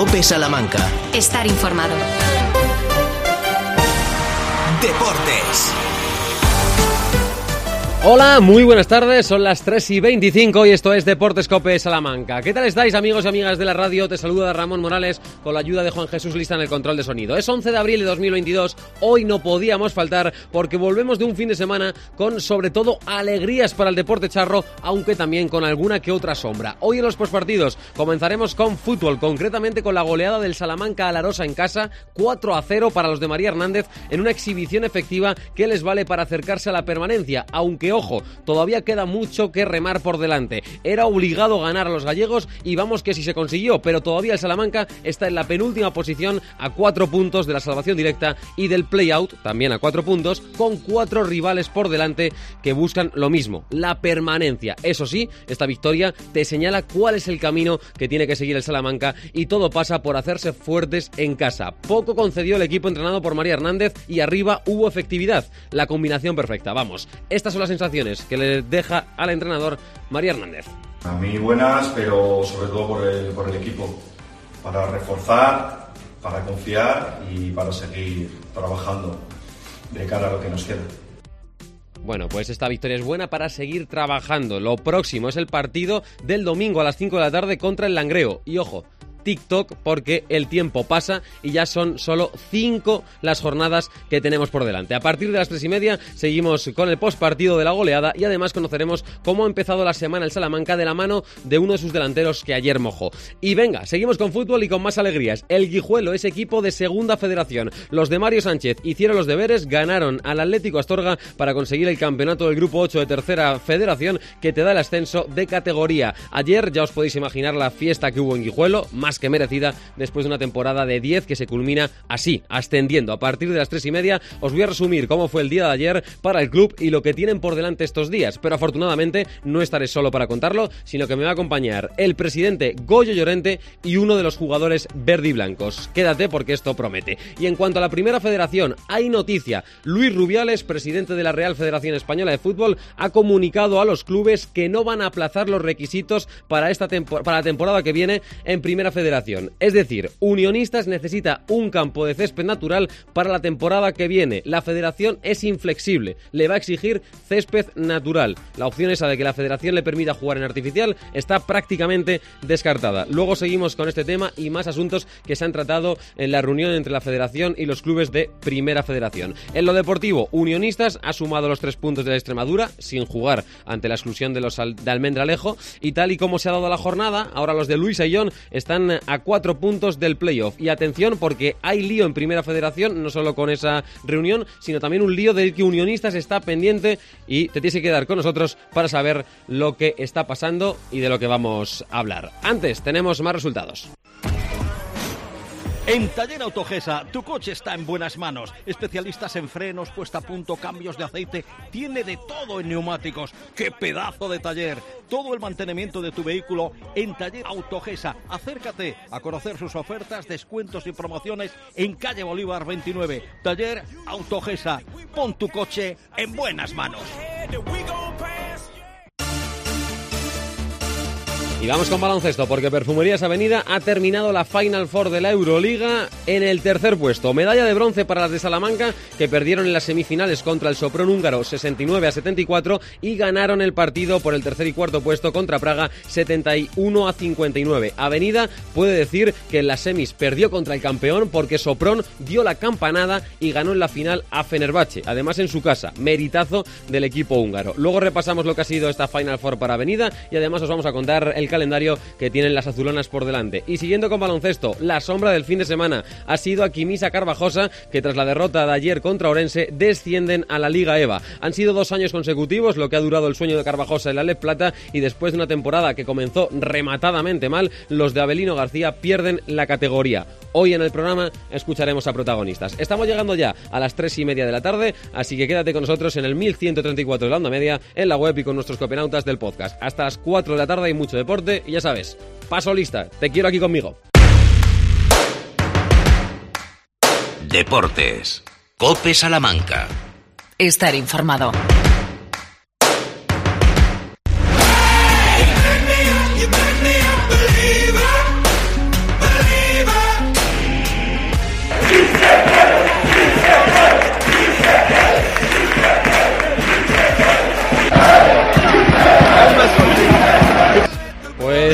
COPE Salamanca. Estar informado. Deportes. Hola, muy buenas tardes, son las 3:25 y esto es Deportes COPE Salamanca. ¿Qué tal estáis, amigos y amigas de la radio? Te saluda Ramón Morales con la ayuda de Juan Jesús Lista en el control de sonido. Es 11 de abril de 2022, hoy no podíamos faltar porque volvemos de un fin de semana con sobre todo alegrías para el deporte charro, aunque también con alguna que otra sombra. Hoy en los postpartidos comenzaremos con fútbol, concretamente con la goleada del Salamanca a la Arosa en casa, 4-0 para los de María Hernández en una exhibición efectiva que les vale para acercarse a la permanencia, aunque ojo, todavía queda mucho que remar por delante. Era obligado ganar a los gallegos y vamos que sí se consiguió, pero todavía el Salamanca está en la penúltima posición a 4 puntos de la salvación directa y del play-out, también a 4 puntos, con 4 rivales por delante que buscan lo mismo, la permanencia. Eso sí, esta victoria te señala cuál es el camino que tiene que seguir el Salamanca y todo pasa por hacerse fuertes en casa. Poco concedió el equipo entrenado por María Hernández y arriba hubo efectividad, la combinación perfecta. Vamos, estas son las sensaciones que le deja al entrenador María Hernández. A mí buenas, pero sobre todo por el equipo, para reforzar, para confiar y para seguir trabajando de cara a lo que nos queda. Bueno, pues esta victoria es buena para seguir trabajando. Lo próximo es el partido del domingo a las 5 de la tarde contra el Langreo. Y ojo, TikTok, porque el tiempo pasa y ya son solo 5 las jornadas que tenemos por delante. A partir de las 3:30 seguimos con el postpartido de la goleada y además conoceremos cómo ha empezado la semana el Salamanca de la mano de uno de sus delanteros que ayer mojó. Y venga, seguimos con fútbol y con más alegrías. El Guijuelo es equipo de segunda federación. Los de Mario Sánchez hicieron los deberes, ganaron al Atlético Astorga para conseguir el campeonato del grupo 8 de tercera federación que te da el ascenso de categoría. Ayer ya os podéis imaginar la fiesta que hubo en Guijuelo, más que merecida después de una temporada de 10 que se culmina así, ascendiendo. A partir de las 3:30 os voy a resumir cómo fue el día de ayer para el club y lo que tienen por delante estos días, pero afortunadamente no estaré solo para contarlo, sino que me va a acompañar el presidente Goyo Llorente y uno de los jugadores verde y blancos. Quédate porque esto promete. Y en cuanto a la primera federación, hay noticia. Luis Rubiales, presidente de la Real Federación Española de Fútbol, ha comunicado a los clubes que no van a aplazar los requisitos para la temporada que viene en primera federación. Es decir, Unionistas necesita un campo de césped natural para la temporada que viene. La federación es inflexible, le va a exigir césped natural. La opción esa de que la federación le permita jugar en artificial está prácticamente descartada. Luego seguimos con este tema y más asuntos que se han tratado en la reunión entre la federación y los clubes de primera federación. En lo deportivo, Unionistas ha sumado los 3 puntos de la Extremadura sin jugar ante la exclusión de los de Almendralejo y tal y como se ha dado la jornada, ahora los de Luis Ayllón están a 4 puntos del playoff. Y atención porque hay lío en primera federación, no solo con esa reunión, sino también un lío del que Unionistas está pendiente y te tienes que quedar con nosotros para saber lo que está pasando y de lo que vamos a hablar. Antes tenemos más resultados. En Taller Autogesa, tu coche está en buenas manos. Especialistas en frenos, puesta a punto, cambios de aceite. Tiene de todo en neumáticos. ¡Qué pedazo de taller! Todo el mantenimiento de tu vehículo en Taller Autogesa. Acércate a conocer sus ofertas, descuentos y promociones en calle Bolívar 29. Taller Autogesa. Pon tu coche en buenas manos. Y vamos con baloncesto, porque Perfumerías Avenida ha terminado la Final Four de la Euroliga en el tercer puesto. Medalla de bronce para las de Salamanca, que perdieron en las semifinales contra el Sopron húngaro 69-74 y ganaron el partido por el tercer y cuarto puesto contra Praga 71-59. Avenida puede decir que en las semis perdió contra el campeón porque Sopron dio la campanada y ganó en la final a Fenerbahce, además en su casa. Meritazo del equipo húngaro. Luego repasamos lo que ha sido esta Final Four para Avenida y además os vamos a contar el calendario que tienen las azulonas por delante. Y siguiendo con baloncesto, la sombra del fin de semana ha sido Aquimisa Carvajosa, que tras la derrota de ayer contra Orense descienden a la Liga EVA. Han sido 2 años consecutivos lo que ha durado el sueño de Carvajosa en la Leb Plata y después de una temporada que comenzó rematadamente mal, los de Abelino García pierden la categoría. Hoy en el programa escucharemos a protagonistas. Estamos llegando ya a las 3:30 de la tarde, así que quédate con nosotros en el 1134 de la onda media, en la web y con nuestros copenautas del podcast. Hasta las 4 de la tarde hay mucho deporte y ya sabes, paso lista, te quiero aquí conmigo. Deportes. COPE Salamanca. Estar informado.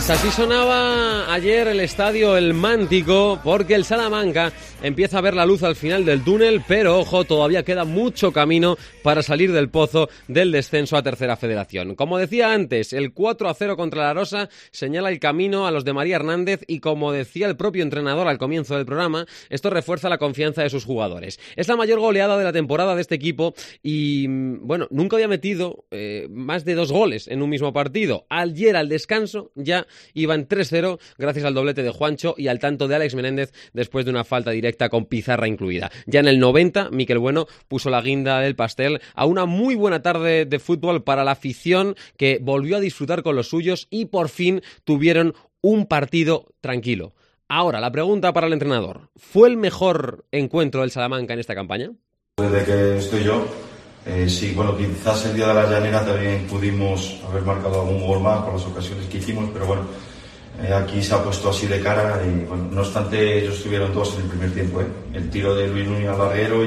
Pues así sonaba ayer el estadio El Mántico, porque el Salamanca empieza a ver la luz al final del túnel, pero ojo, todavía queda mucho camino para salir del pozo del descenso a Tercera Federación. Como decía antes, el 4-0 contra la Rosa señala el camino a los de María Hernández y, como decía el propio entrenador al comienzo del programa, esto refuerza la confianza de sus jugadores. Es la mayor goleada de la temporada de este equipo y, bueno, nunca había metido más de 2 goles en un mismo partido. Ayer al descanso ya iban 3-0 gracias al doblete de Juancho y al tanto de Alex Menéndez después de una falta directa con pizarra incluida. Ya en el 90, Miquel Bueno puso la guinda del pastel a una muy buena tarde de fútbol para la afición, que volvió a disfrutar con los suyos y por fin tuvieron un partido tranquilo. Ahora, la pregunta para el entrenador: ¿fue el mejor encuentro del Salamanca en esta campaña? Desde que estoy yo, sí, bueno, quizás el día de la Llanera también pudimos haber marcado algún gol más por las ocasiones que hicimos, pero bueno, aquí se ha puesto así de cara y, bueno, no obstante, ellos estuvieron 2 en el primer tiempo, el tiro de Luis Núñez al larguero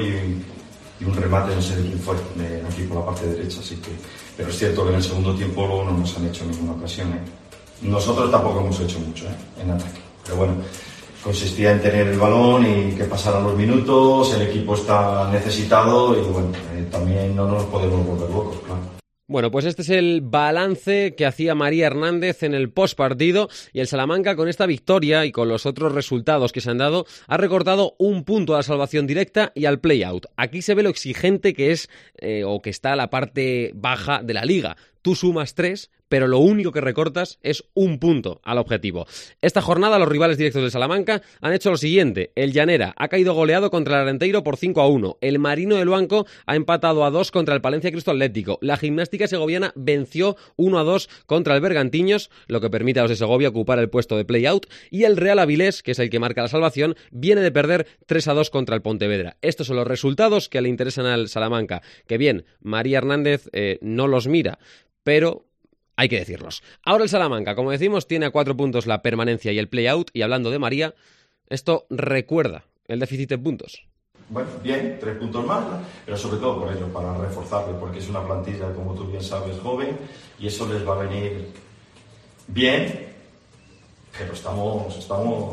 y un remate, no sé de quién fue, aquí por la parte derecha, así que, pero es cierto que en el segundo tiempo luego no nos han hecho ninguna ocasión, Nosotros tampoco hemos hecho mucho, en ataque, pero bueno, consistía en tener el balón y que pasaran los minutos, el equipo está necesitado y, bueno, también no nos podemos volver locos, claro. Bueno, pues este es el balance que hacía María Hernández en el postpartido, y el Salamanca, con esta victoria y con los otros resultados que se han dado, ha recortado 1 punto a la salvación directa y al play-out. Aquí se ve lo exigente que es o que está la parte baja de la liga. Tú sumas 3, pero lo único que recortas es 1 punto al objetivo. Esta jornada los rivales directos del Salamanca han hecho lo siguiente: el Llanera ha caído goleado contra el Arenteiro por 5-1, el Marino del Banco ha empatado a 2 contra el Palencia Cristo Atlético, la Gimnástica Segoviana venció 1-2 contra el Bergantiños, lo que permite a los de Segovia ocupar el puesto de play-out, y el Real Avilés, que es el que marca la salvación, viene de perder 3-2 contra el Pontevedra. Estos son los resultados que le interesan al Salamanca, que bien, María Hernández no los mira, pero hay que decirlos. Ahora el Salamanca, como decimos, tiene a 4 puntos la permanencia y el play-out, y hablando de María, esto recuerda el déficit de puntos. Bueno, bien, 3 puntos más, pero sobre todo por ello, para reforzarle, porque es una plantilla, como tú bien sabes, joven, y eso les va a venir bien, pero estamos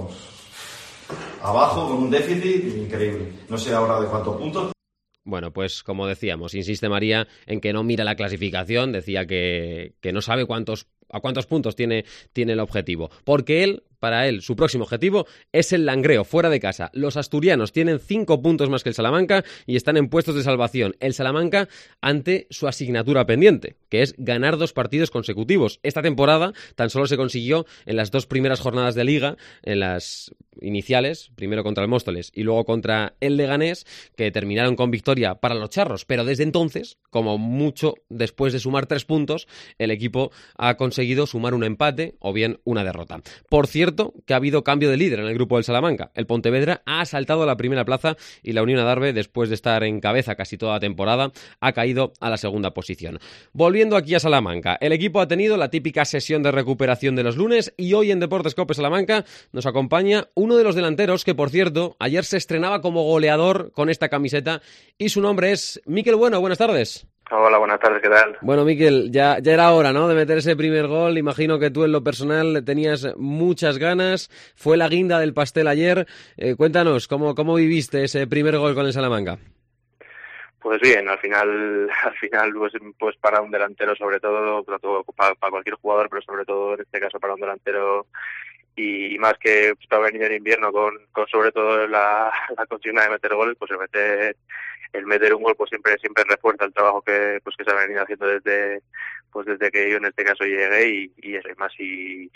abajo con un déficit increíble. No sé ahora de cuántos puntos. Bueno, pues como decíamos, insiste María en que no mira la clasificación, decía que no sabe a cuántos puntos tiene el objetivo, porque para él, su próximo objetivo es el Langreo, fuera de casa. Los asturianos tienen 5 puntos más que el Salamanca y están en puestos de salvación. El Salamanca ante su asignatura pendiente, que es ganar 2 partidos consecutivos. Esta temporada tan solo se consiguió en las 2 primeras jornadas de Liga, en las iniciales, primero contra el Móstoles y luego contra el Leganés, que terminaron con victoria para los charros. Pero desde entonces, como mucho después de sumar 3 puntos, el equipo ha conseguido sumar un empate o bien una derrota. Por cierto, que ha habido cambio de líder en el grupo del Salamanca. El Pontevedra ha asaltado a la primera plaza y la Unión Adarve, después de estar en cabeza casi toda la temporada, ha caído a la segunda posición. Volviendo aquí a Salamanca, el equipo ha tenido la típica sesión de recuperación de los lunes y hoy en Deportes Cope Salamanca nos acompaña uno de los delanteros que, por cierto, ayer se estrenaba como goleador con esta camiseta y su nombre es Miquel Bueno. Buenas tardes. Hola, buenas tardes, ¿qué tal? Bueno, Miquel, ya era hora, ¿no?, de meter ese primer gol. Imagino que tú en lo personal tenías muchas ganas. Fue la guinda del pastel ayer. Cuéntanos, ¿cómo viviste ese primer gol con el Salamanca? Pues bien, al final pues para un delantero, sobre todo para cualquier jugador, pero sobre todo en este caso para un delantero, y más que está venido el invierno con sobre todo la consigna de meter goles, pues el meter un gol pues siempre refuerza el trabajo que se ha venido haciendo desde que yo en este caso llegué, y eso, y más si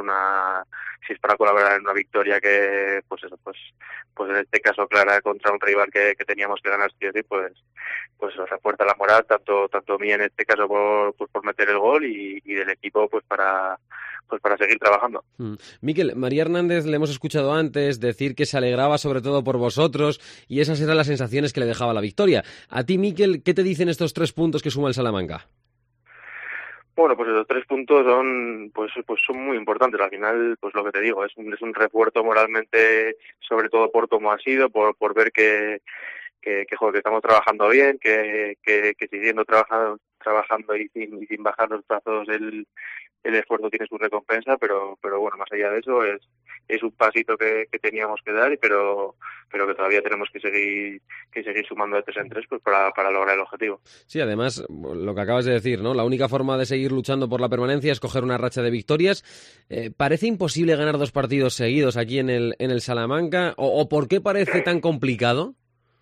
es para colaborar en una victoria que pues en este caso clara contra un rival que teníamos que ganar, sí o sí, pues eso refuerza la moral tanto mía en este caso por meter el gol y del equipo pues para seguir trabajando. Miquel, María Hernández le hemos escuchado antes decir que se alegraba sobre todo por vosotros, y esas eran las sensaciones que le dejaba la victoria. A ti, Miquel, ¿qué te dicen estos 3 puntos que suma el Salamanca? Bueno, pues esos 3 puntos son muy importantes. Al final, pues lo que te digo, es un refuerzo moralmente, sobre todo por cómo ha sido, por ver que estamos trabajando bien, que siguiendo trabajando y sin bajar los brazos el esfuerzo tiene su recompensa, pero bueno, más allá de eso es un pasito que teníamos que dar, pero que todavía tenemos que seguir sumando de 3 en 3 pues para lograr el objetivo. Sí, además, lo que acabas de decir, ¿no? La única forma de seguir luchando por la permanencia es coger una racha de victorias. ¿Parece imposible ganar 2 partidos seguidos aquí en el Salamanca? ¿O por qué parece tan complicado?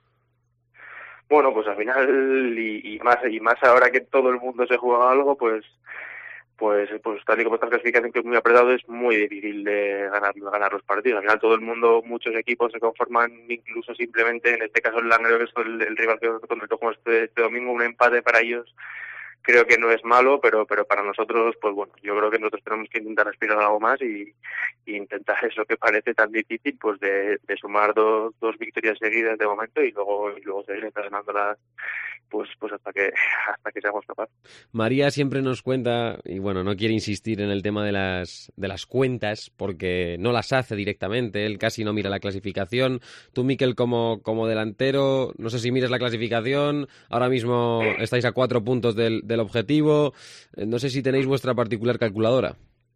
Bueno, pues al final, y más ahora que todo el mundo se juega algo, pues tal y como está la clasificación, que es muy apretado, es muy difícil de ganar los partidos. Al final todo el mundo, muchos equipos se conforman incluso simplemente, en este caso el Langreo, que es el rival contra el que jugamos este domingo, un empate para ellos creo que no es malo, pero para nosotros, pues bueno, yo creo que nosotros tenemos que intentar aspirar a algo más y intentar eso que parece tan difícil, pues de sumar dos victorias seguidas de momento y luego seguir entrenándolas pues hasta que seamos capaces. María siempre nos cuenta, y bueno, no quiere insistir en el tema de las cuentas porque no las hace directamente, él casi no mira la clasificación. Tú, Mikel, como delantero, no sé si miras la clasificación, ahora mismo estáis a 4 puntos del objetivo, no sé si tenéis vuestra particular calculadora.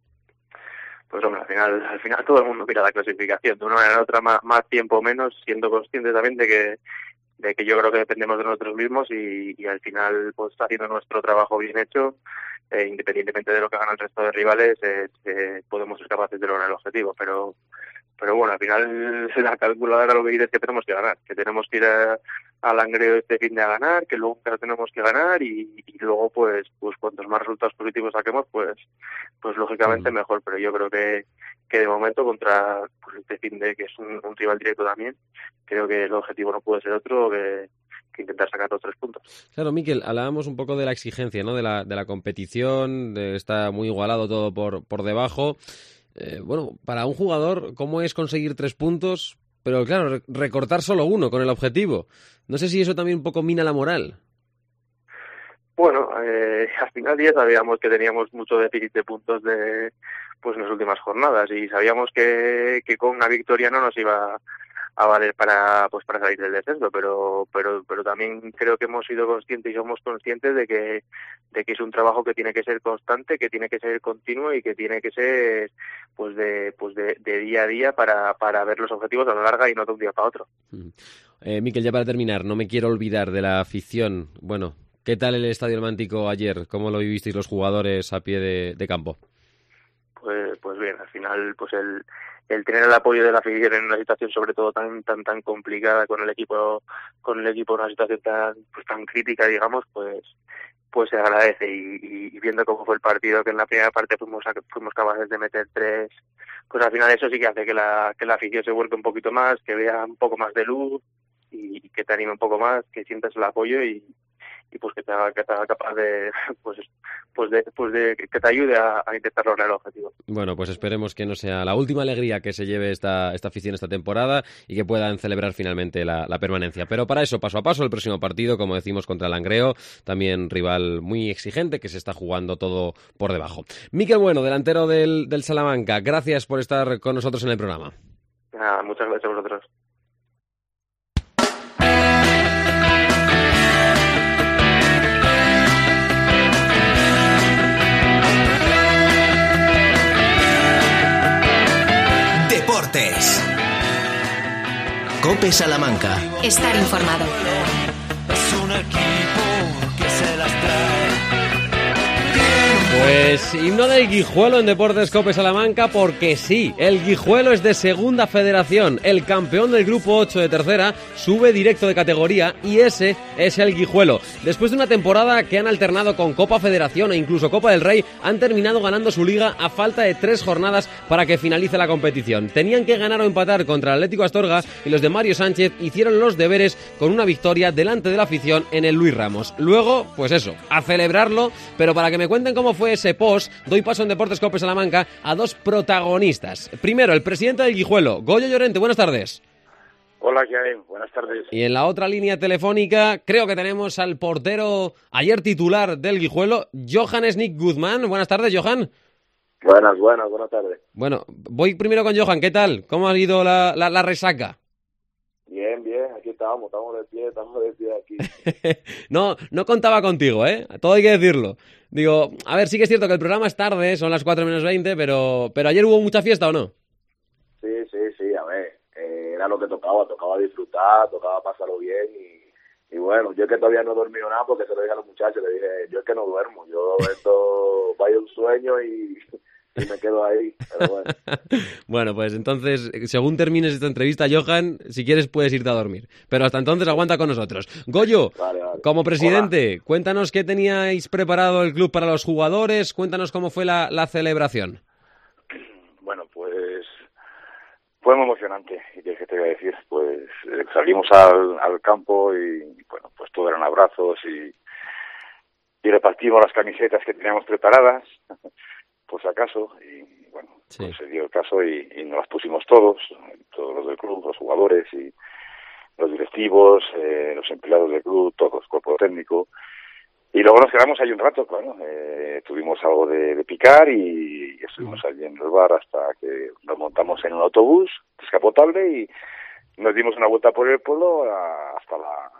Pues hombre, al final todo el mundo mira la clasificación, de una manera u otra, más tiempo o menos, siendo consciente también de que yo creo que dependemos de nosotros mismos y al final, pues haciendo nuestro trabajo bien hecho, independientemente de lo que hagan el resto de rivales, podemos ser capaces de lograr el objetivo, pero bueno, al final la calculadora lo que dice es que tenemos que ganar, que tenemos que ir al Langreo este fin de a ganar, que luego tenemos que ganar y luego pues cuantos más resultados positivos saquemos, pues lógicamente mejor, pero yo creo que de momento contra pues este fin de, que es un rival directo también, creo que el objetivo no puede ser otro que intentar sacar los 3 puntos. Claro, Mikel, hablábamos un poco de la exigencia, ¿no? De la competición, está muy igualado todo por debajo. Bueno, para un jugador, ¿cómo es conseguir 3 puntos? Pero claro, recortar solo 1 con el objetivo. No sé si eso también un poco mina la moral. Bueno, al final ya sabíamos que teníamos mucho déficit de puntos en las últimas jornadas y sabíamos que con una victoria no nos iba a valer para salir del descenso, pero también creo que hemos sido conscientes y somos conscientes de que es un trabajo que tiene que ser constante, que tiene que ser continuo y que tiene que ser de día a día para ver los objetivos a la larga y no de un día para otro. Mikel, ya para terminar, no me quiero olvidar de la afición. Bueno, ¿qué tal el Estadio Almántico ayer? ¿Cómo lo vivisteis los jugadores a pie de campo? Pues bien, al final pues el tener el apoyo de la afición en una situación sobre todo tan complicada con el equipo en una situación tan crítica, digamos, pues se agradece y viendo cómo fue el partido, que en la primera parte fuimos capaces de meter 3, pues al final eso sí que hace que la afición se vuelque un poquito más, que vea un poco más de luz y que te anime un poco más, que sientas el apoyo y pues que te haga capaz de que te ayude a intentar lograr el objetivo. Bueno, pues esperemos que no sea la última alegría que se lleve esta afición esta temporada y que puedan celebrar finalmente la permanencia. Pero para eso, paso a paso, el próximo partido, como decimos, contra el Langreo, también rival muy exigente que se está jugando todo por debajo. Mikel Bueno, delantero del Salamanca, gracias por estar con nosotros en el programa. Nada, muchas gracias a vosotros. Deportes. COPE Salamanca. Estar informado. Es un equipo que se las trae. Pues himno del Guijuelo en Deportes COPE Salamanca, porque sí, el Guijuelo es de Segunda Federación, el campeón del Grupo 8 de Tercera sube directo de categoría y ese es el Guijuelo. Después de una temporada que han alternado con Copa Federación e incluso Copa del Rey, han terminado ganando su liga a falta de 3 jornadas para que finalice la competición. Tenían que ganar o empatar contra el Atlético Astorga y los de Mario Sánchez hicieron los deberes con una victoria delante de la afición en el Luis Ramos. Luego, pues eso, a celebrarlo, pero para que me cuenten cómo fue ese post, doy paso en Deportes COPE Salamanca a 2 protagonistas. Primero, el presidente del Guijuelo, Goyo Llorente, buenas tardes. Hola, ¿qué hay? Buenas tardes. Y en la otra línea telefónica, creo que tenemos al portero ayer titular del Guijuelo, Johan Snick Guzmán. Buenas tardes, Johan. Buenas tardes. Bueno, voy primero con Johan, ¿qué tal? ¿Cómo ha ido la resaca? Bien, aquí estamos de pie aquí. No contaba contigo, ¿eh? Todo hay que decirlo. Digo, a ver, sí que es cierto que el programa es tarde, son las 4 menos 20, pero ayer hubo mucha fiesta, ¿o no? Sí, a ver, era lo que tocaba disfrutar, tocaba pasarlo bien y bueno, yo es que todavía no he dormido nada porque se lo dije a los muchachos, le dije, yo es que no duermo, yo esto vaya un sueño y me quedo ahí, pero bueno. Bueno, pues entonces, según termines esta entrevista, Johan, si quieres puedes irte a dormir. Pero hasta entonces aguanta con nosotros. Goyo, Vale. como presidente, cuéntanos qué teníais preparado el club para los jugadores, cuéntanos cómo fue la celebración. Bueno, pues fue muy emocionante, y qué te voy a decir, pues salimos al campo y bueno, pues todo eran abrazos y repartimos las camisetas que teníamos preparadas, por si acaso, y bueno, Sí. pues se dio el caso y nos las pusimos todos los del club, los jugadores y los directivos, los empleados del club, todos, cuerpo técnico. Y luego nos quedamos ahí un rato, claro, tuvimos algo de picar y estuvimos allí en el bar hasta que nos montamos en un autobús descapotable y nos dimos una vuelta por el pueblo hasta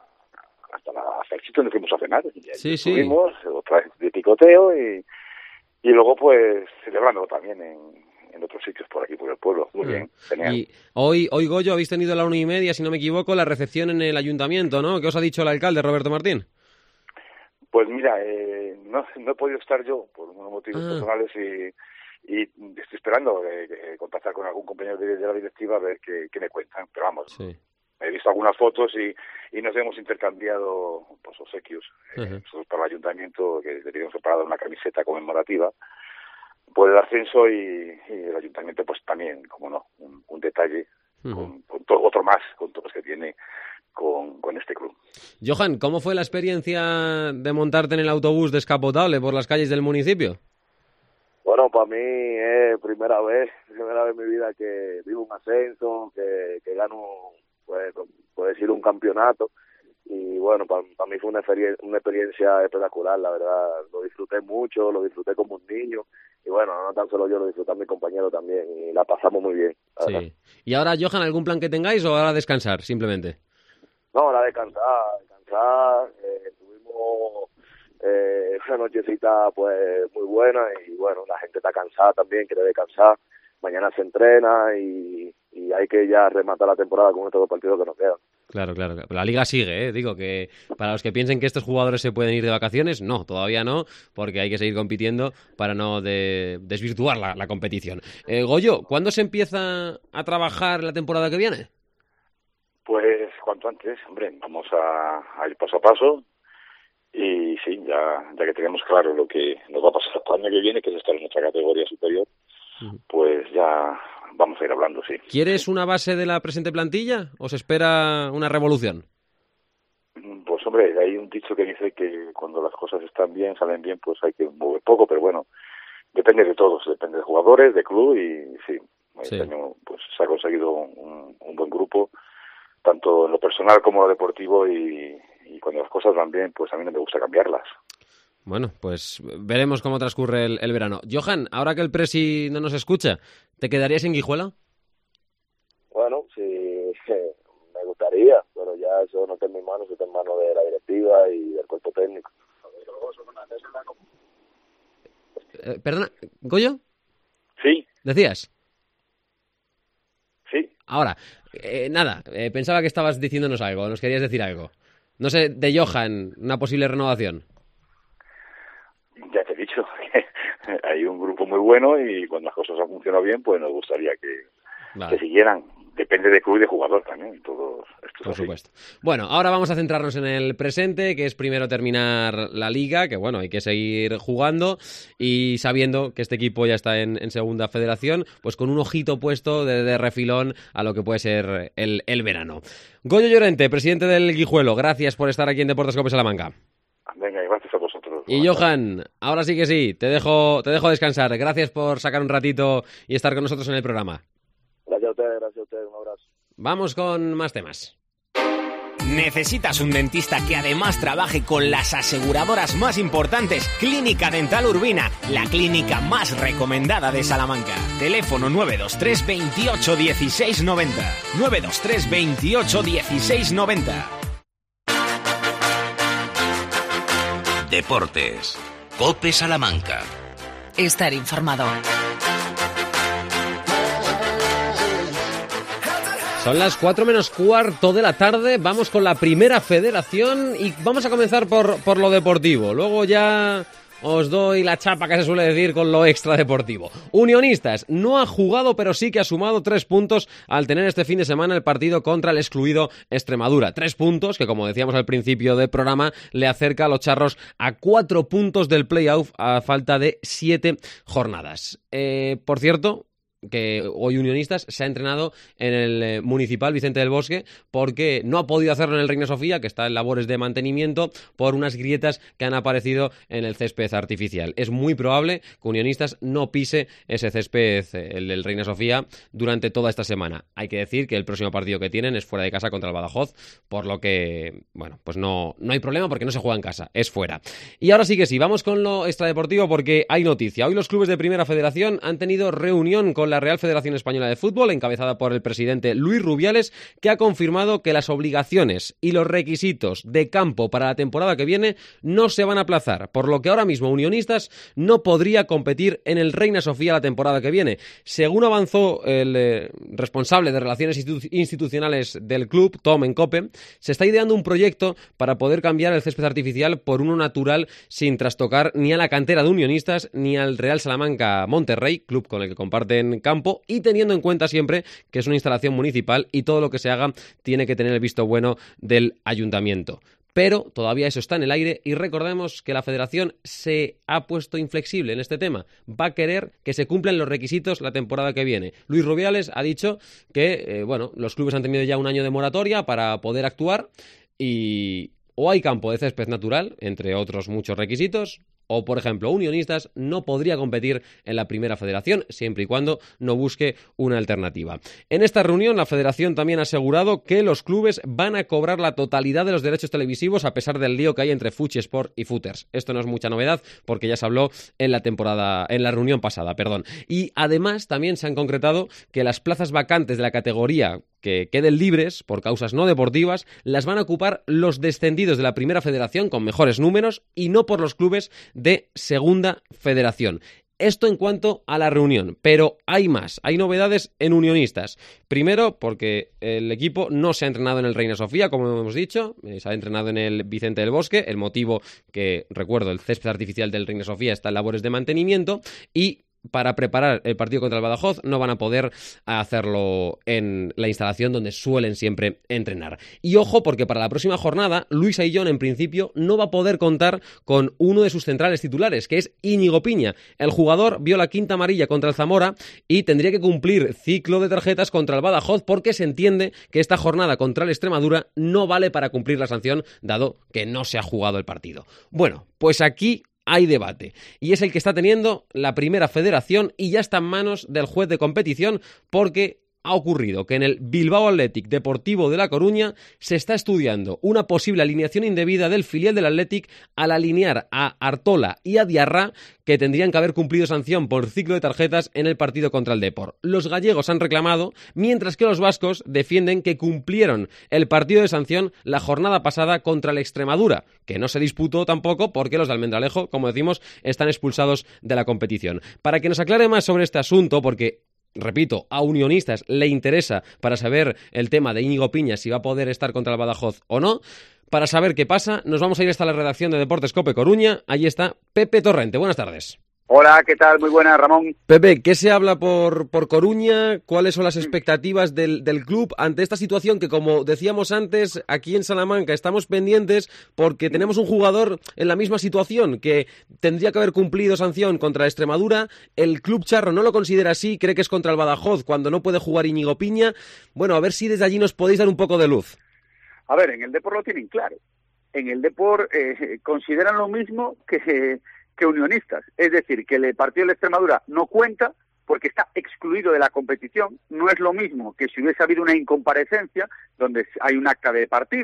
el sitio donde fuimos a cenar. Y allí estuvimos otra vez de picoteo y luego pues celebrándolo también en otros sitios por aquí por el pueblo. Muy bien, genial. Y hoy, Goyo, habéis tenido a la 1:30, si no me equivoco, la recepción en el ayuntamiento, ¿no? ¿Qué os ha dicho el alcalde, Roberto Martín? Pues mira, no he podido estar yo por unos motivos personales y estoy esperando contactar con algún compañero de la directiva a ver qué me cuentan. Pero vamos, Sí. he visto algunas fotos y nos hemos intercambiado pues obsequios. Nosotros para el ayuntamiento, que le teníamos preparado una camiseta conmemorativa por el ascenso y el ayuntamiento pues también, como no, un detalle con otro más, con todos los que tiene con este club. Johan, ¿cómo fue la experiencia de montarte en el autobús descapotable por las calles del municipio? Bueno, para mí es primera vez en mi vida que vivo un ascenso, que gano, pues, puedo decir, un campeonato. Y bueno, para mí fue una experiencia espectacular, la verdad. Lo disfruté mucho, lo disfruté como un niño. Y bueno, no tan solo yo, lo disfruté mi compañero también. Y la pasamos muy bien, la verdad. ¿Y ahora, Johan, algún plan que tengáis o ahora descansar, simplemente? No, la descansar. Tuvimos una nochecita pues muy buena y bueno, la gente está cansada también, quiere descansar. Mañana se entrena y hay que ya rematar la temporada con estos 2 partidos que nos quedan. Claro. La liga sigue, ¿eh? Digo que para los que piensen que estos jugadores se pueden ir de vacaciones, no, todavía no, porque hay que seguir compitiendo para no desvirtuar la competición. Goyo, ¿cuándo se empieza a trabajar la temporada que viene? Pues cuanto antes, hombre, vamos a ir paso a paso y sí, ya que tenemos claro lo que nos va a pasar el año que viene, que es estar en nuestra categoría superior, pues ya vamos a ir hablando, sí. ¿Quieres una base de la presente plantilla o se espera una revolución? Pues hombre, hay un dicho que dice que cuando las cosas están bien, salen bien, pues hay que mover poco, pero bueno, depende de todos, depende de jugadores, de club y sí, este año pues se ha conseguido un buen grupo, tanto en lo personal como en lo deportivo y cuando las cosas van bien, pues a mí no me gusta cambiarlas. Bueno, pues veremos cómo transcurre el verano. Johan, ahora que el Presi no nos escucha, ¿te quedarías en Guijuela? Bueno, sí, me gustaría, pero ya eso no está en mis manos, está en manos de la directiva y del cuerpo técnico. Perdona, ¿Goyo? Sí. ¿Decías? Sí. Ahora, pensaba que estabas diciéndonos algo, nos querías decir algo. No sé, de Johan, una posible renovación. Ya te he dicho que hay un grupo muy bueno y cuando las cosas han funcionado bien, pues nos gustaría que siguieran. Depende de club y de jugador también, todo esto. Por supuesto. Bueno, ahora vamos a centrarnos en el presente, que es primero terminar la Liga, que bueno, hay que seguir jugando y sabiendo que este equipo ya está en segunda federación, pues con un ojito puesto de refilón a lo que puede ser el verano. Goyo Llorente, presidente del Guijuelo, gracias por estar aquí en Deportes Cope Salamanca. Venga, y gracias a vosotros. Y Johan, ahora sí que sí, te dejo descansar. Gracias por sacar un ratito y estar con nosotros en el programa. Gracias a ustedes, un abrazo. Vamos con más temas. ¿Necesitas un dentista que además trabaje con las aseguradoras más importantes? Clínica Dental Urbina, la clínica más recomendada de Salamanca. Teléfono 923 28 16 90. 923 28 16 90. Deportes. COPE Salamanca. Estar informado. Son las 4 menos cuarto de la tarde, vamos con la primera federación y vamos a comenzar por lo deportivo. Luego ya os doy la chapa que se suele decir con lo extradeportivo. Unionistas no ha jugado, pero sí que ha sumado 3 puntos al tener este fin de semana el partido contra el excluido Extremadura. 3 puntos que, como decíamos al principio del programa, le acerca a los charros a 4 puntos del play-off a falta de 7 jornadas. Por cierto, que hoy Unionistas se ha entrenado en el Municipal Vicente del Bosque porque no ha podido hacerlo en el Reina Sofía, que está en labores de mantenimiento por unas grietas que han aparecido en el césped artificial. Es muy probable que Unionistas no pise ese césped, el del Reina Sofía, durante toda esta semana. Hay que decir que el próximo partido que tienen es fuera de casa contra el Badajoz, por lo que, bueno, pues no hay problema porque no se juega en casa, es fuera. Y ahora sí que sí, vamos con lo extradeportivo porque hay noticia. Hoy los clubes de Primera Federación han tenido reunión con la Real Federación Española de Fútbol, encabezada por el presidente Luis Rubiales, que ha confirmado que las obligaciones y los requisitos de campo para la temporada que viene no se van a aplazar, por lo que ahora mismo Unionistas no podría competir en el Reina Sofía la temporada que viene. Según avanzó el responsable de Relaciones Institucionales del club, Tom Encope, se está ideando un proyecto para poder cambiar el césped artificial por uno natural sin trastocar ni a la cantera de Unionistas ni al Real Salamanca Monterrey, club con el que comparten campo, y teniendo en cuenta siempre que es una instalación municipal y todo lo que se haga tiene que tener el visto bueno del ayuntamiento. Pero todavía eso está en el aire y recordemos que la federación se ha puesto inflexible en este tema. Va a querer que se cumplan los requisitos la temporada que viene. Luis Rubiales ha dicho que los clubes han tenido ya un año de moratoria para poder actuar y o hay campo de césped natural, entre otros muchos requisitos, o, por ejemplo, Unionistas no podría competir en la Primera Federación siempre y cuando no busque una alternativa. En esta reunión, la Federación también ha asegurado que los clubes van a cobrar la totalidad de los derechos televisivos a pesar del lío que hay entre Fuchi Sport y Footers. Esto no es mucha novedad porque ya se habló en la reunión pasada, Y además también se han concretado que las plazas vacantes de la categoría que queden libres por causas no deportivas las van a ocupar los descendidos de la Primera Federación con mejores números y no por los clubes de Segunda Federación. Esto en cuanto a la reunión, pero hay más, hay novedades en Unionistas. Primero, porque el equipo no se ha entrenado en el Reina Sofía, como hemos dicho, se ha entrenado en el Vicente del Bosque, el motivo que, recuerdo, el césped artificial del Reina Sofía está en labores de mantenimiento y para preparar el partido contra el Badajoz no van a poder hacerlo en la instalación donde suelen siempre entrenar. Y ojo, porque para la próxima jornada Luis Ayllón en principio no va a poder contar con uno de sus centrales titulares, que es Íñigo Piña. El jugador vio la quinta amarilla contra el Zamora y tendría que cumplir ciclo de tarjetas contra el Badajoz porque se entiende que esta jornada contra el Extremadura no vale para cumplir la sanción, dado que no se ha jugado el partido. Bueno, pues aquí hay debate, y es el que está teniendo la Primera Federación y ya está en manos del juez de competición porque ha ocurrido que en el Bilbao Athletic Deportivo de La Coruña se está estudiando una posible alineación indebida del filial del Athletic al alinear a Artola y a Diarra, que tendrían que haber cumplido sanción por ciclo de tarjetas en el partido contra el Depor. Los gallegos han reclamado, mientras que los vascos defienden que cumplieron el partido de sanción la jornada pasada contra el Extremadura, que no se disputó tampoco porque los de Almendralejo, como decimos, están expulsados de la competición. Para que nos aclare más sobre este asunto, porque repito, a Unionistas le interesa para saber el tema de Íñigo Piña, si va a poder estar contra el Badajoz o no. Para saber qué pasa, nos vamos a ir hasta la redacción de Deportes COPE Coruña. Allí está Pepe Torrente. Buenas tardes. Hola, ¿qué tal? Muy buenas, Ramón. Pepe, ¿qué se habla por Coruña? ¿Cuáles son las expectativas del club ante esta situación que, como decíamos antes, aquí en Salamanca estamos pendientes porque tenemos un jugador en la misma situación que tendría que haber cumplido sanción contra Extremadura? El club charro no lo considera así, cree que es contra el Badajoz cuando no puede jugar Íñigo Piña. Bueno, a ver si desde allí nos podéis dar un poco de luz. A ver, en el Depor lo tienen claro. En el Depor consideran lo mismo que Unionistas, es decir, que el partido de la Extremadura no cuenta porque está excluido de la competición. No es lo mismo que si hubiese habido una incomparecencia donde hay un acta de partido,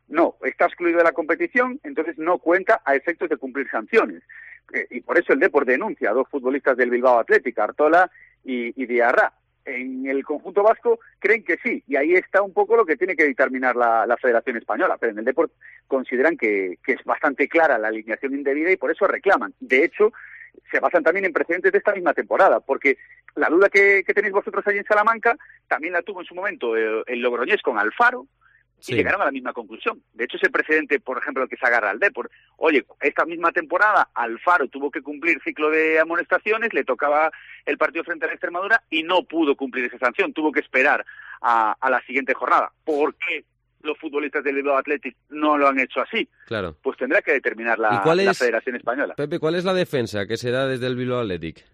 no, está excluido de la competición, entonces no cuenta a efectos de cumplir sanciones. Y por eso el Depor denuncia a 2 futbolistas del Bilbao Athletic, Artola y Diarra. En el conjunto vasco creen que sí, y ahí está un poco lo que tiene que determinar la Federación Española, pero en el Depor consideran que es bastante clara la alineación indebida y por eso reclaman. De hecho, se basan también en precedentes de esta misma temporada, porque la duda que tenéis vosotros allí en Salamanca también la tuvo en su momento el Logroñés con Alfaro, y llegaron a la misma conclusión. De hecho, ese precedente, por ejemplo, el que se agarra al Depor. Oye, esta misma temporada Alfaro tuvo que cumplir ciclo de amonestaciones, le tocaba el partido frente a la Extremadura y no pudo cumplir esa sanción, tuvo que esperar a la siguiente jornada. ¿Por qué los futbolistas del Bilbao Athletic no lo han hecho así? Claro. Pues tendrá que determinar la Federación Española. Pepe, ¿cuál es la defensa que se da desde el Bilbao Athletic?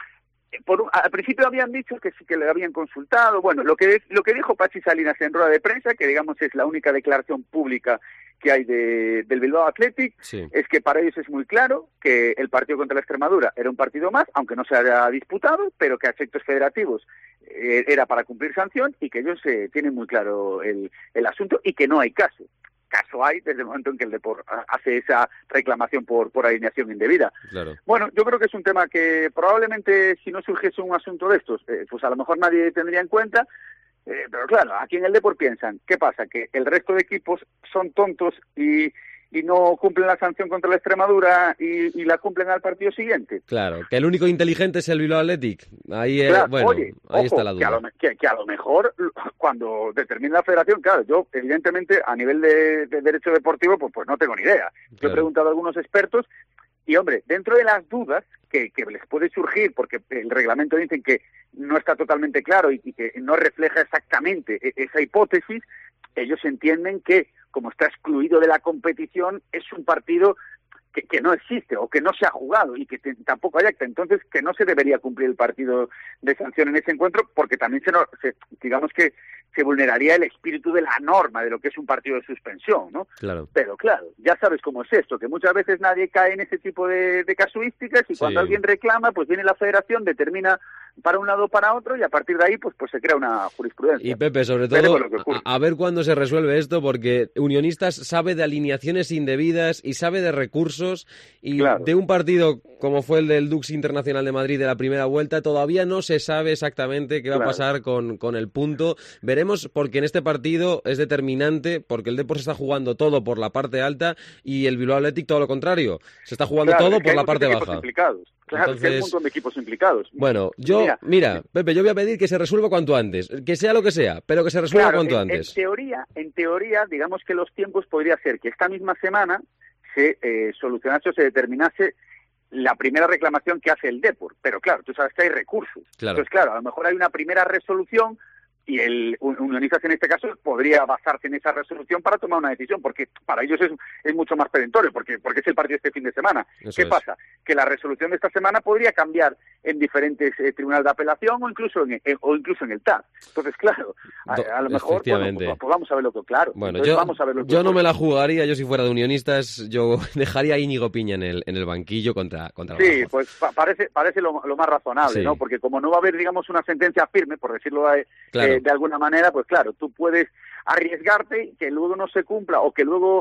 Al principio habían dicho que sí que le habían consultado. Bueno, lo que dijo Pachi Salinas en rueda de prensa, que digamos es la única declaración pública que hay del Bilbao Athletic, es que para ellos es muy claro que el partido contra la Extremadura era un partido más, aunque no se haya disputado, pero que a efectos federativos era para cumplir sanción y que ellos tienen muy claro el asunto y que no hay caso. Caso hay desde el momento en que el Depor hace esa reclamación por alineación indebida. Claro. Bueno, yo creo que es un tema que probablemente si no surgiese un asunto de estos, pues a lo mejor nadie tendría en cuenta, pero claro, aquí en el Depor piensan, ¿qué pasa? Que el resto de equipos son tontos y no cumplen la sanción contra la Extremadura y la cumplen al partido siguiente. Claro, que el único inteligente es el Bilbao Athletic. Ahí, claro, bueno, oye, ahí ojo, está la duda. Que a lo mejor, cuando determine la federación, claro, yo evidentemente a nivel de derecho deportivo, pues no tengo ni idea. Yo Claro. he preguntado a algunos expertos y, hombre, dentro de las dudas que les puede surgir, porque el reglamento dicen que no está totalmente claro y que no refleja exactamente esa hipótesis, ellos entienden que, como está excluido de la competición, es un partido que no existe o que no se ha jugado y que tampoco hay acta. Entonces, que no se debería cumplir el partido de sanción en ese encuentro porque también digamos que se vulneraría el espíritu de la norma de lo que es un partido de suspensión, ¿no? Claro. Pero claro, ya sabes cómo es esto, que muchas veces nadie cae en ese tipo de casuísticas y cuando alguien reclama, pues viene la federación, determina para un lado o para otro y a partir de ahí pues se crea una jurisprudencia. Y Pepe, sobre todo, a ver cuándo se resuelve esto, porque Unionistas sabe de alineaciones indebidas y sabe de recursos y de un partido como fue el del Dux Internacional de Madrid de la primera vuelta, todavía no se sabe exactamente qué va a pasar con el punto. Veremos, porque en este partido es determinante, porque el Depor se está jugando todo por la parte alta y el Bilbao Athletic todo lo contrario. Se está jugando todo por la parte baja. Implicados. Claro, Entonces, que hay un montón de equipos implicados. Bueno, mira, Pepe, yo voy a pedir que se resuelva cuanto antes, que sea lo que sea, pero que se resuelva cuanto antes. En teoría, digamos que los tiempos podría ser que esta misma semana se solucionase o se determinase la primera reclamación que hace el Depor, pero claro, tú sabes que hay recursos. Claro. Entonces, claro, a lo mejor hay una primera resolución y el Unionistas en este caso podría basarse en esa resolución para tomar una decisión, porque para ellos es mucho más perentorio, porque es el partido este fin de semana. ¿Qué pasa? Que la resolución de esta semana podría cambiar en diferentes tribunales de apelación o incluso en el TAS. Entonces, claro, a lo mejor pues vamos a verlo claro. Bueno, yo no me la jugaría, yo si fuera de Unionistas, yo dejaría a Íñigo Piña en el banquillo contra Sí, pues parece lo más razonable, ¿no? Porque como no va a haber, digamos, una sentencia firme, por decirlo de alguna manera, pues claro, tú puedes arriesgarte que luego no se cumpla o que luego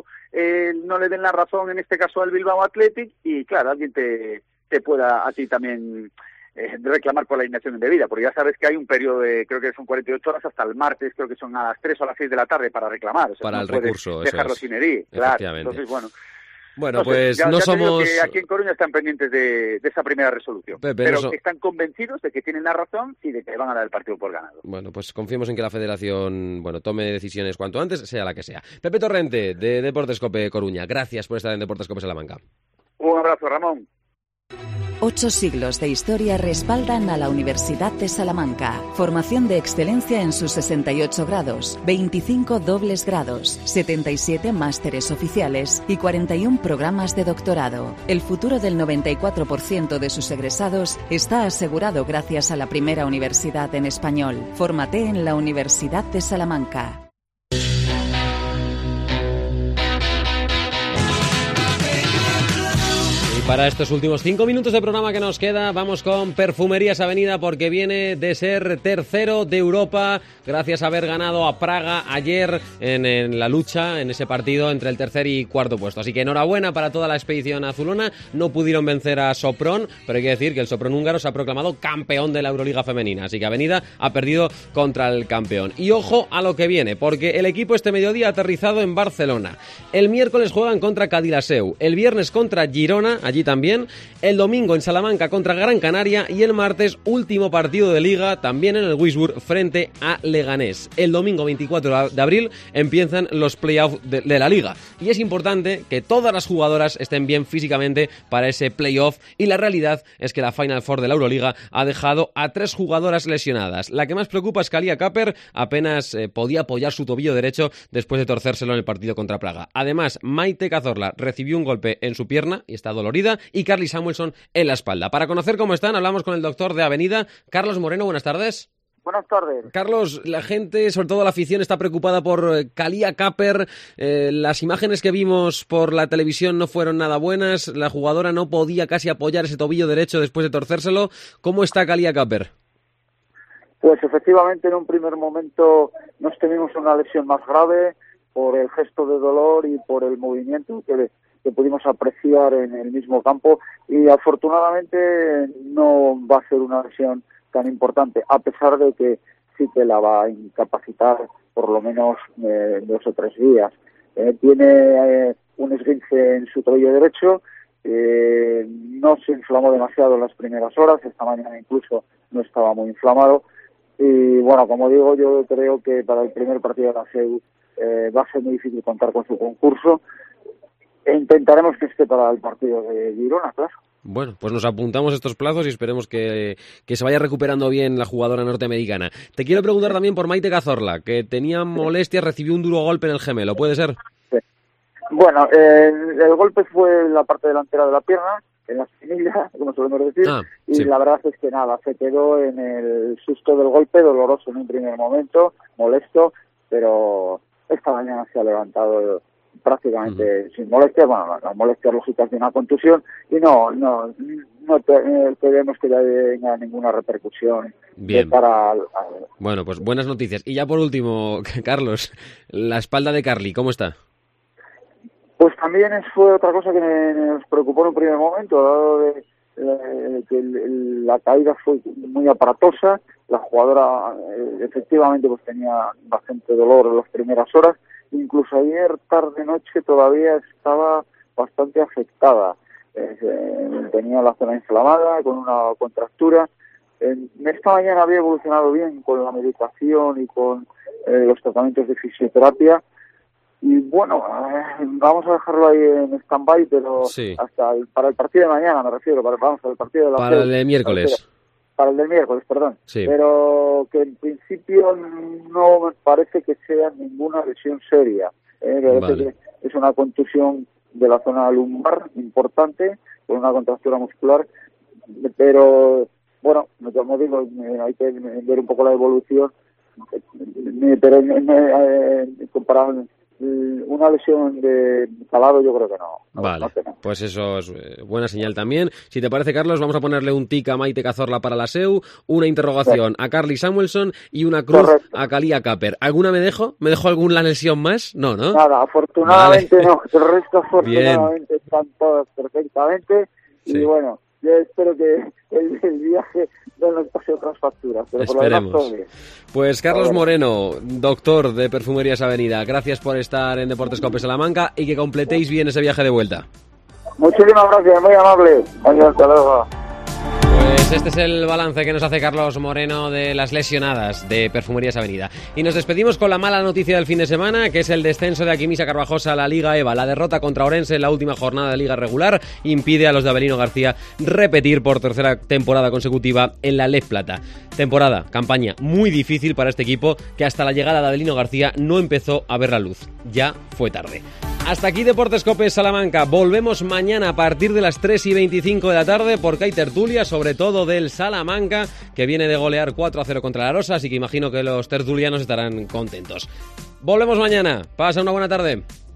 no le den la razón, en este caso al Bilbao Athletic, y claro, alguien te pueda a ti también reclamar por la alineación indebida, porque ya sabes que hay un periodo de, creo que son 48 horas hasta el martes, creo que son a las 3 o a las 6 de la tarde para reclamar. O sea, para no el recurso, dejarlo sin herir, claro. Entonces, Bueno, pues no somos... que aquí en Coruña están pendientes de esa primera resolución, pero que están convencidos de que tienen la razón y de que van a dar el partido por ganado. Bueno, pues confiemos en que la Federación tome decisiones cuanto antes, sea la que sea. Pepe Torrente, de Deportes Cope Coruña, gracias por estar en Deportes Cope Salamanca. Un abrazo, Ramón. 8 siglos de historia respaldan a la Universidad de Salamanca. Formación de excelencia en sus 68 grados, 25 dobles grados, 77 másteres oficiales y 41 programas de doctorado. El futuro del 94% de sus egresados está asegurado gracias a la primera universidad en español. Fórmate en la Universidad de Salamanca. Para estos últimos 5 minutos de programa que nos queda, vamos con Perfumerías Avenida, porque viene de ser tercero de Europa gracias a haber ganado a Praga ayer en la lucha, en ese partido entre el tercer y cuarto puesto. Así que enhorabuena para toda la expedición azulona. No pudieron vencer a Sopron, pero hay que decir que el Sopron húngaro se ha proclamado campeón de la Euroliga femenina. Así que Avenida ha perdido contra el campeón. Y ojo a lo que viene, porque el equipo este mediodía ha aterrizado en Barcelona. El miércoles juegan contra Cadilaseu, el viernes contra Girona, allí también, el domingo en Salamanca contra Gran Canaria y el martes último partido de Liga también en el Wisburg frente a Leganés. El domingo 24 de abril empiezan los playoffs de la Liga y es importante que todas las jugadoras estén bien físicamente para ese playoff, y la realidad es que la Final Four de la Euroliga ha dejado a 3 jugadoras lesionadas. La que más preocupa es Kalia Kaper, apenas podía apoyar su tobillo derecho después de torcérselo en el partido contra Praga. Además, Maite Cazorla recibió un golpe en su pierna y está dolorida, y Carly Samuelson en la espalda. Para conocer cómo están, hablamos con el doctor de Avenida, Carlos Moreno. Buenas tardes. Buenas tardes. Carlos, la gente, sobre todo la afición, está preocupada por Kalia Kaper. Las imágenes que vimos por la televisión no fueron nada buenas. La jugadora no podía casi apoyar ese tobillo derecho después de torcérselo. ¿Cómo está Kalia Kaper? Pues efectivamente, en un primer momento nos temimos una lesión más grave por el gesto de dolor y por el movimiento que pudimos apreciar en el mismo campo, y afortunadamente no va a ser una lesión tan importante, a pesar de que sí que la va a incapacitar por lo menos 2 o 3 días. Tiene un esguince en su tobillo derecho, no se inflamó demasiado en las primeras horas, esta mañana incluso no estaba muy inflamado, y bueno, como digo, yo creo que para el primer partido de la SEU va a ser muy difícil contar con su concurso. Intentaremos que esté para el partido de Girona, claro. Bueno, pues nos apuntamos estos plazos y esperemos que se vaya recuperando bien la jugadora norteamericana. Te quiero preguntar también por Maite Cazorla, que tenía molestias, recibió un duro golpe en el gemelo, ¿puede ser? Sí. Bueno, el golpe fue en la parte delantera de la pierna, en la espinilla, como solemos decir, y sí. La verdad es que nada, se quedó en el susto del golpe, doloroso en un primer momento, molesto, pero esta mañana se ha levantado prácticamente sin molestias, bueno, las molestias lógicas de una contusión, y no creemos que ya tenga ninguna repercusión. Bien. Bueno, pues buenas noticias. Y ya por último, Carlos, la espalda de Carly, ¿cómo está? Pues también fue otra cosa que nos preocupó en un primer momento, dado de que la caída fue muy aparatosa. La jugadora efectivamente pues tenía bastante dolor en las primeras horas. Incluso ayer tarde-noche todavía estaba bastante afectada. Tenía la zona inflamada, con una contractura. Esta mañana había evolucionado bien con la medicación y con los tratamientos de fisioterapia. Y bueno, vamos a dejarlo ahí en stand-by, pero sí, para el partido de mañana me refiero, para el partido de la para el de miércoles. Para el del miércoles, perdón. Sí. Pero que en principio no me parece que sea ninguna lesión seria. Vale. Que es una contusión de la zona lumbar importante, con una contractura muscular, pero bueno, como digo, hay que ver un poco la evolución, pero comparado una lesión de calado yo creo que no. Vale, no. Pues eso es buena señal también. Si te parece, Carlos, vamos a ponerle un tic a Maite Cazorla para la SEU, una interrogación a Carly Samuelson y una cruz a Kalia Kaper. ¿Alguna me dejo? ¿Me dejo alguna lesión más? No, ¿no? Nada, afortunadamente vale. No. El resto afortunadamente están todas perfectamente. Sí. Y bueno, yo espero que el viaje no nos pase otras facturas, pero esperemos. Por lo demás todo bien. Pues Carlos Moreno, doctor de Perfumerías Avenida, gracias por estar en Deportes Cope Salamanca y que completéis bien ese viaje de vuelta. Muchísimas gracias, muy amable. Adiós, hasta luego. Pues este es el balance que nos hace Carlos Moreno de las lesionadas de Perfumerías Avenida. Y nos despedimos con la mala noticia del fin de semana, que es el descenso de Aquimisa Carvajosa a la Liga EVA. La derrota contra Orense en la última jornada de Liga regular impide a los de Avelino García repetir por tercera temporada consecutiva en la LEF Plata. Campaña muy difícil para este equipo, que hasta la llegada de Avelino García no empezó a ver la luz. Ya fue tarde. Hasta aquí Deportes Cope Salamanca. Volvemos mañana a partir de las 3:25 de la tarde, porque hay tertulia, sobre todo del Salamanca, que viene de golear 4-0 contra la Arosa, así que imagino que los tertulianos estarán contentos. Volvemos mañana. Pasa una buena tarde.